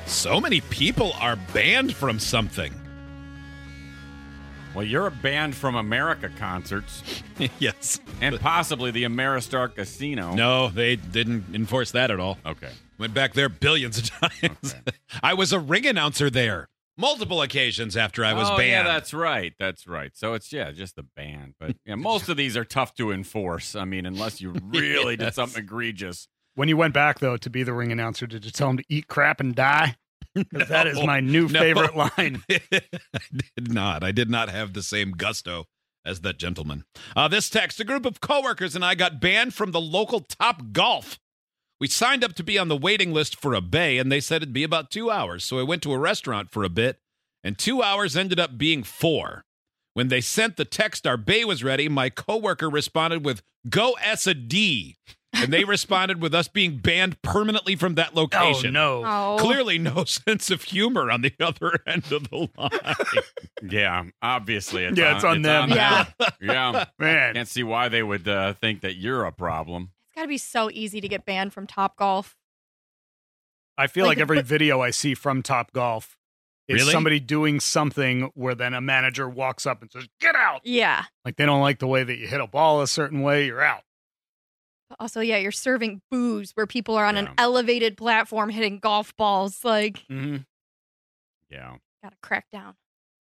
So many people are banned from something. Well, you're banned from America concerts Yes. and possibly the Ameristar Casino. No, they didn't enforce that at all. Okay. Went back there billions of times. Okay. I was a ring announcer there multiple occasions after I was banned. Yeah, that's right. That's right. So it's, just the ban. But most of these are tough to enforce. I mean, unless you really did something egregious. When you went back, though, to be the ring announcer, did you tell him to eat crap and die? Because that is my new favorite line. I did not have the same gusto as that gentleman. This text, a group of coworkers and I got banned from the local Top Golf. We signed up to be on the waiting list for a bay, and they said it'd be about 2 hours. So I went to a restaurant for a bit, and 2 hours ended up being 4. When they sent the text our bay was ready, my coworker responded with, "Go S-a-D." And they responded with us being banned permanently from that location. Oh, no. Oh. Clearly no sense of humor on the other end of the line. Yeah, obviously. It's Yeah, it's on them. Yeah. Yeah. Man. Can't see why they would think that you're a problem. It's got to be so easy to get banned from Top Golf. I feel like Like, every but- video I see from Top Golf is Really? somebody doing something where then a manager walks up and says, "Get out!" Yeah. Like they don't like the way that you hit a ball a certain way, you're out. But also, you're serving booze where people are on an Yeah. elevated platform hitting golf balls. Like, Mm-hmm. Yeah. gotta crack down.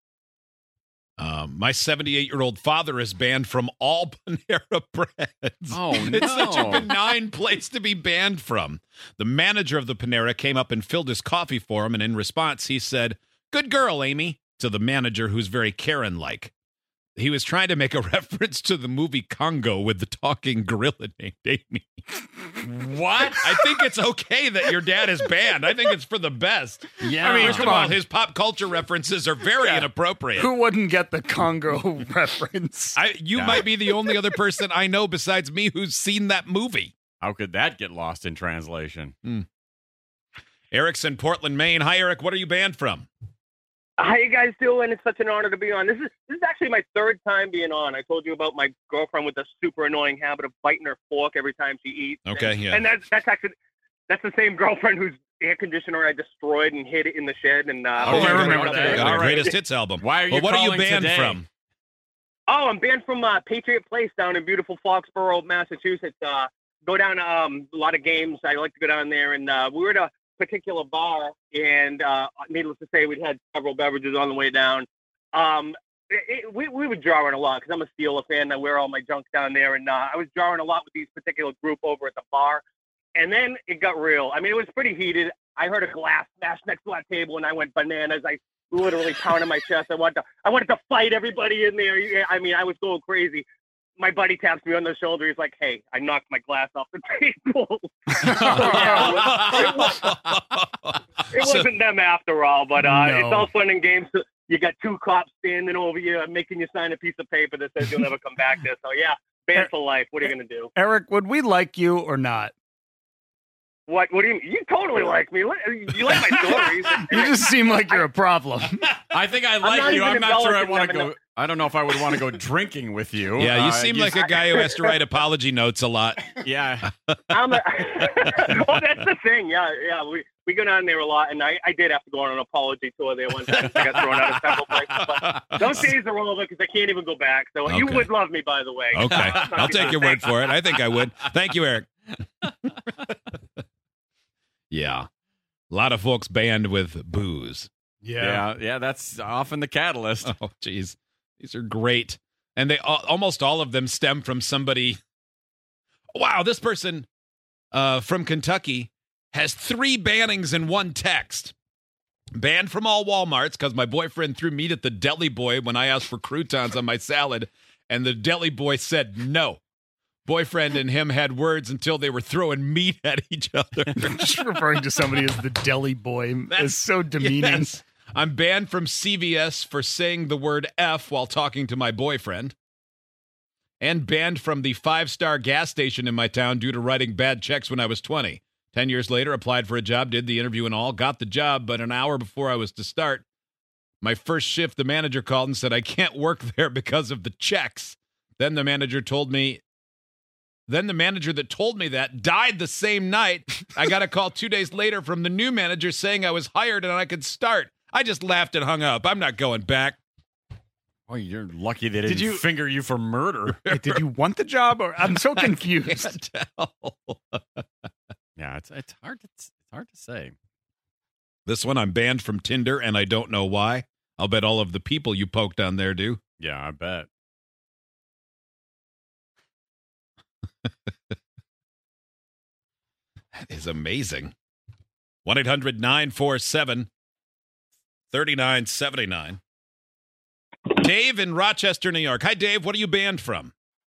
My 78-year-old father is banned from all Panera Breads. Oh, It's such a no. benign place to be banned from. The manager of the Panera came up and filled his coffee for him, and in response, he said, "Good girl, Amy," to the manager, who's very Karen-like. He was trying to make a reference to the movie Congo with the talking gorilla named Amy. What? I think it's okay that your dad is banned. I think it's for the best. Yeah. I mean, First come of all, on. his pop culture references are very inappropriate. Who wouldn't get the Congo reference? You Yeah. might be the only other person I know besides me who's seen that movie. How could that get lost in translation? Eric's in Portland, Maine. Hi, Eric. What are you banned from? How you guys doing? It's such an honor to be on. This is actually my third time being on. I told you about my girlfriend with the super annoying habit of biting her fork every time she eats. Okay, yeah. And that's the same girlfriend whose air conditioner I destroyed and hid it in the shed. And I remember that. The All right. greatest hits album. Why are you Well, what are you calling banned today? from? Oh, I'm banned from Patriot Place down in beautiful Foxborough, Massachusetts. Go down to a lot of games. I like to go down there, and we were at a particular bar, and needless to say, we'd had several beverages on the way down. We were drawing a lot because I'm a Steeler fan. I wear all my junk down there, and I was drawing a lot with these particular group over at the bar. And then it got real. I mean, it was pretty heated. I heard a glass smash next to our table, and I went bananas. I literally pounded my chest. I wanted to fight everybody in there. I mean, I was going crazy. My buddy taps me on the shoulder. He's like, "Hey, I knocked my glass off the table." It wasn't them after all, but it's all fun and games. You got two cops standing over you, making you sign a piece of paper that says you'll never come back there. So yeah, banned for life. What are you gonna do? Eric, would we like you or not? What do you mean? You totally like me. You like my stories. You just seem like you're a problem. I think I not like you. even I'm not sure I embellishing want to them go. I don't know if I would want to go drinking with you. Yeah, you seem like a guy who has to write apology notes a lot. Yeah. Oh, that's the thing. Yeah. We go down there a lot, and I did have to go on an apology tour there one time. I got thrown out of several places, but those days are over because I can't even go back. So you Okay. would love me, by the way. Okay, I'll take your word for it. I think I would. Thank you, Eric. Yeah. A lot of folks banned with booze. Yeah. That's often the catalyst. Oh, geez. These are great. And they almost all of them stem from somebody. Wow, this person from Kentucky has 3 bannings in one text. Banned from all Walmarts because my boyfriend threw meat at the deli boy when I asked for croutons on my salad, and the deli boy said no. Boyfriend and him had words until they were throwing meat at each other. Just referring to somebody as the deli boy is so demeaning. Yes. I'm banned from CVS for saying the word F while talking to my boyfriend. And banned from the 5-star gas station in my town due to writing bad checks when I was 20. 10 years later, applied for a job, did the interview and all, got the job, but an hour before I was to start my first shift, the manager called and said I can't work there because of the checks. Then the manager told me Then the manager that told me that died the same night. I got a call 2 days later from the new manager saying I was hired and I could start. I just laughed and hung up. I'm not going back. Oh, you're lucky they didn't finger you for murder. Wait, did you want the job? Or I'm so confused. I can't tell. Yeah, it's hard to say. This one, I'm banned from Tinder, and I don't know why. I'll bet all of the people you poked on there do. Yeah, I bet. That is amazing. 1-800-947-3979. Dave in Rochester, New York. Hi, Dave. What are you banned from?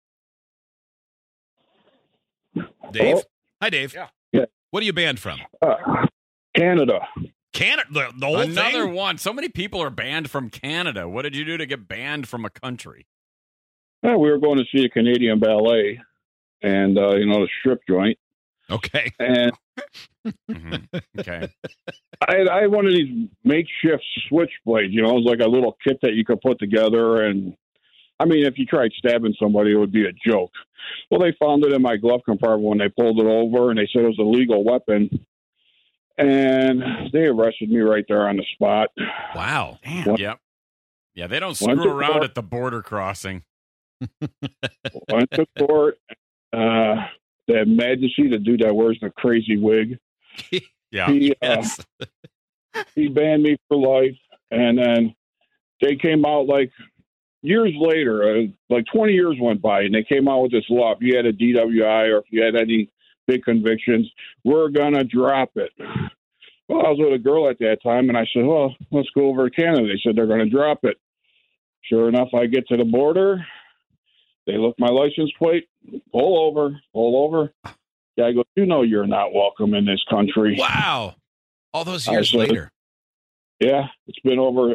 Dave? Hello? Hi, Dave. Yeah. What are you banned from? Canada. Canada, the whole Another thing? one. So many people are banned from Canada. What did you do to get banned from a country? Yeah, we were going to see a Canadian ballet, and the strip joint. Okay. And Okay. I had one of these makeshift switchblades. It was like a little kit that you could put together. And I mean, if you tried stabbing somebody, it would be a joke. Well, they found it in my glove compartment when they pulled it over, and they said it was a legal weapon. And they arrested me right there on the spot. Wow. Damn. Yep. Yeah, they don't Went screw to around court. at the border crossing. Went to court. That Majesty, the dude that wears the crazy wig, Yeah. Yes. he banned me for life. And then they came out like years later, like 20 years went by, and they came out with this law. If you had a DWI or if you had any big convictions, we're going to drop it. Well, I was with a girl at that time, and I said, well, let's go over to Canada. They said they're going to drop it. Sure enough, I get to the border. They look my license plate, pull over. Guy goes, you're not welcome in this country. Wow. All those years said- later. Yeah, it's been over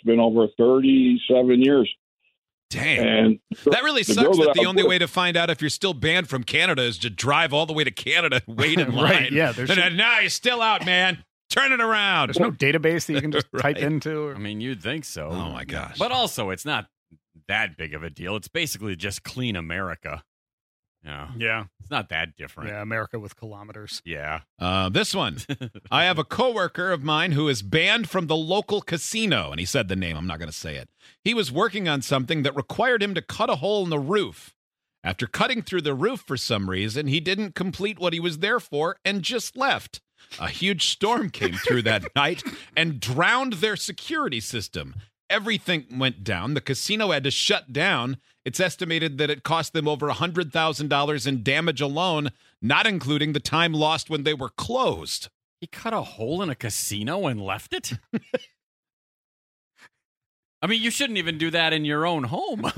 37 years. Damn. And That really the sucks girl that that the I only was way to find out if you're still banned from Canada is to drive all the way to Canada and wait in line. Right, yeah, there's- And then, no, you're still out, man. Turn it around. There's no database that you can just Right. type into. Or... I mean, you'd think so. Oh, my gosh. But also, it's not that big of a deal. It's basically just clean America. Yeah. Yeah, It's not that different. yeah, America with kilometers. Yeah. This one. I have a coworker of mine who is banned from the local casino, and he said the name. I'm not going to say it. He was working on something that required him to cut a hole in the roof. After cutting through the roof for some reason, he didn't complete what he was there for and just left. A huge storm came through that night and drowned their security system. Everything went down. The casino had to shut down. It's estimated that it cost them over $100,000 in damage alone, not including the time lost when they were closed. He cut a hole in a casino and left it? I mean, you shouldn't even do that in your own home.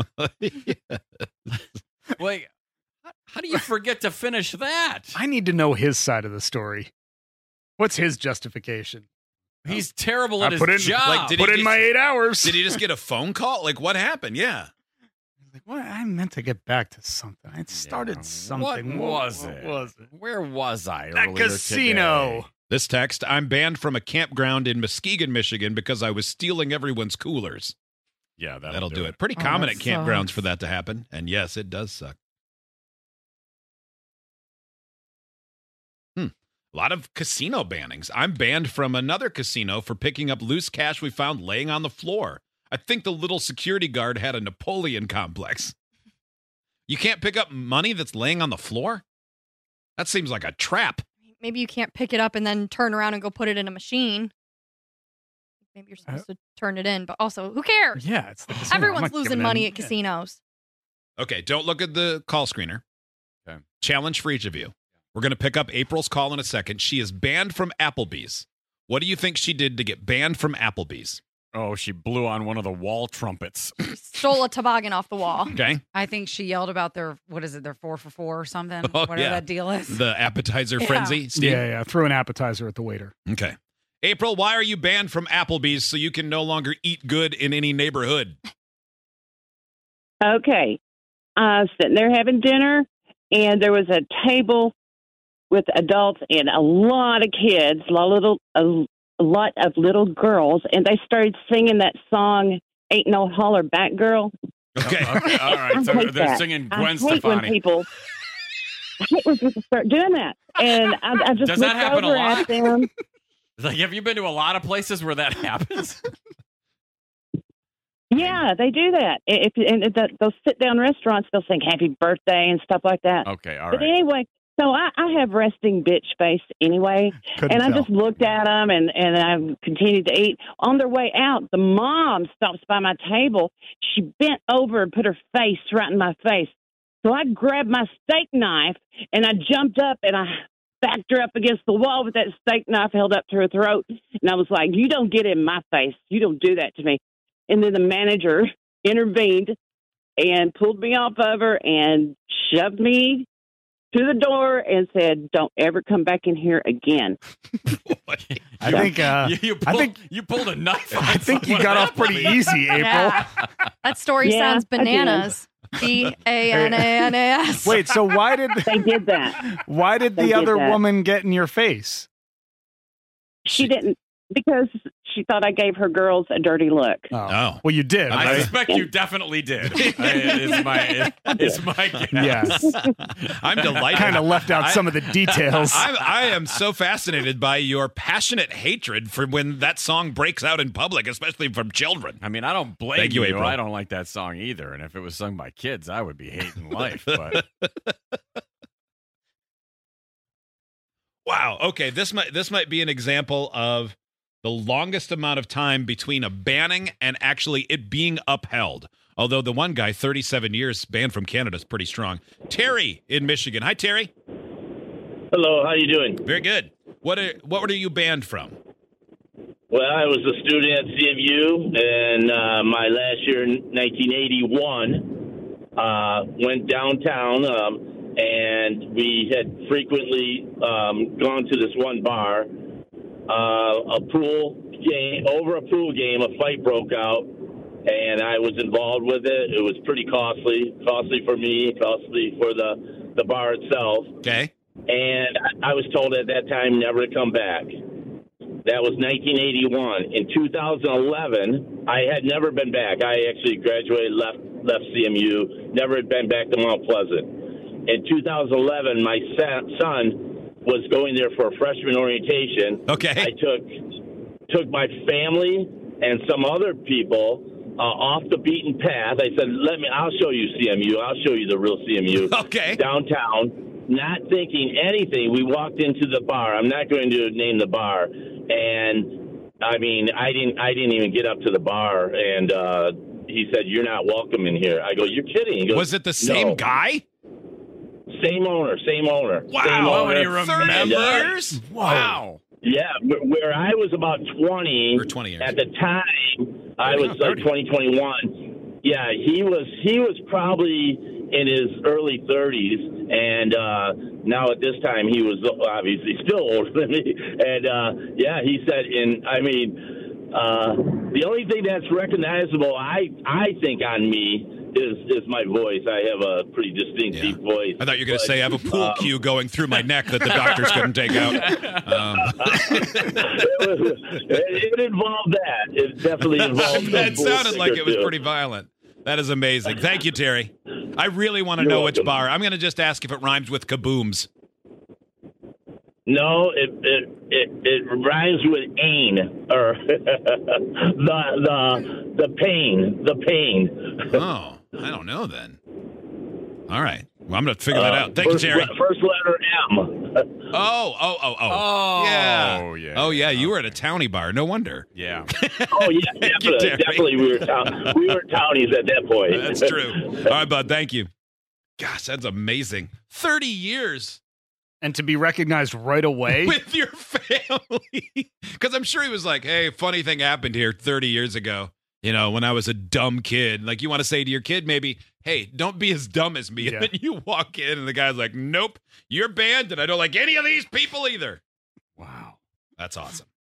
Like, how do you forget to finish that? I need to know his side of the story. What's his justification? He's terrible I at his put in- job. like, did Put he in just- my 8 hours. Did he just get a phone call? Like, what happened? Yeah. Like, what? I meant to get back to something. I started Yeah. something. What was What it? was it? Where was I? That earlier casino. today? This text, I'm banned from a campground in Muskegon, Michigan because I was stealing everyone's coolers. Yeah, That'll do it. Pretty common at that campgrounds sucks. for that to happen. And yes, it does suck. A lot of casino bannings. I'm banned from another casino for picking up loose cash we found laying on the floor. I think the little security guard had a Napoleon complex. You can't pick up money that's laying on the floor? That seems like a trap. Maybe you can't pick it up and then turn around and go put it in a machine. Maybe you're supposed to turn it in, but also, who cares? Yeah, it's the casino. I'm Everyone's not losing giving money in. at casinos. Okay, don't look at the call screener. Okay. Challenge for each of you. We're going to pick up April's call in a second. She is banned from Applebee's. What do you think she did to get banned from Applebee's? Oh, she blew on one of the wall trumpets. Stole a toboggan off the wall. Okay. I think she yelled about their 4 for 4 or something. Oh, whatever yeah. that deal is. The appetizer Yeah. frenzy, Steve? Yeah. Threw an appetizer at the waiter. Okay. April, why are you banned from Applebee's so you can no longer eat good in any neighborhood? Okay. Sitting there having dinner, and there was a table with adults and a lot of kids, a lot of little girls, and they started singing that song, Ain't No Holler Back Girl. Okay. Okay, all right. So I hate they're that. singing I Gwen hate when Stefani. people, hate when people start doing that. And I just Does that looked happen a over lot? at them. It's like, have you been to a lot of places where that happens? Yeah, they do that. Those sit-down restaurants, they'll sing happy birthday and stuff like that. Okay, all But right. anyway, so I have resting bitch face anyway. Couldn't And I tell. just looked at them, and I continued to eat. On their way out, the mom stops by my table. She bent over and put her face right in my face. So I grabbed my steak knife, and I jumped up, and I backed her up against the wall with that steak knife held up to her throat. And I was like, you don't get in my face. You don't do that to me. And then the manager intervened and pulled me off of her and shoved me to the door and said, don't ever come back in here again. I think you pulled a knife. I think you got off pretty easy, April. Yeah. That story Yeah, sounds I did. bananas. BANANAS. Wait, so why did They did that. why did They the did other that. woman get in your face? She didn't, because she thought I gave her girls a dirty look. Oh. Well, you did. I right? suspect you definitely did. It's my guess. Yes. I'm delighted. Kind of left out some of the details. I am so fascinated by your passionate hatred for when that song breaks out in public, especially from children. I mean, I don't blame Thank you, April. I don't like that song either. And if it was sung by kids, I would be hating life. But Wow. Okay, this might be an example of the longest amount of time between a banning and actually it being upheld. Although the one guy, 37 years, banned from Canada, is pretty strong. Terry in Michigan. Hi, Terry. Hello, how you doing? Very good. What were you banned from? Well, I was a student at CMU, and my last year in 1981 went downtown, and we had frequently gone to this one bar. A pool game, over a pool game, a fight broke out, and I was involved with it. It was pretty costly for me, costly for the bar itself. Okay. And I was told at that time never to come back. That was 1981. In 2011, I had never been back. I actually graduated, left CMU, never had been back to Mount Pleasant. In 2011, my son was going there for a freshman orientation. Okay. I took my family and some other people off the beaten path. I said, I'll show you CMU. I'll show you the real CMU. Okay. Downtown. Not thinking anything, we walked into the bar. I'm not going to name the bar. And I mean, I didn't even get up to the bar. And he said, "You're not welcome in here." I go, "You're kidding." He goes, Was it the same "No." guy? Same owner. Wow. Same owner. he remembers? And, years? wow. yeah, where I was about 20, Or 20 years. at the time, I was like 30. 21. Yeah, he was probably in his early 30s, and now at this time he was obviously still older than me. And yeah, he said, the only thing that's recognizable, I think, on me is my voice. I have a pretty distinct deep voice. I thought you were going to say I have a pool cue going through my neck that the doctors couldn't take out. It involved that. It definitely involved That some sounded like it was bullshit, pretty violent. That is amazing. Thank you, Terry. I really want to You're know which welcome. bar. I'm going to just ask if it rhymes with kabooms. No, it rhymes with ain, or the pain. Oh, I don't know then. All right. Well, I'm going to figure that out. Thank you, Terry. First letter M. Oh. Yeah. Oh, yeah. You were at a townie bar. No wonder. Yeah. Oh yeah, Thank you, Terry. definitely. We were townies at that point. That's true. All right, bud. Thank you. Gosh, that's amazing. 30 years And to be recognized right away. with your family. Because I'm sure he was like, hey, funny thing happened here 30 years ago. You know, when I was a dumb kid. Like, you want to say to your kid, maybe, hey, don't be as dumb as me. Yeah. And then you walk in, and the guy's like, nope, you're banned, and I don't like any of these people either. Wow. That's awesome.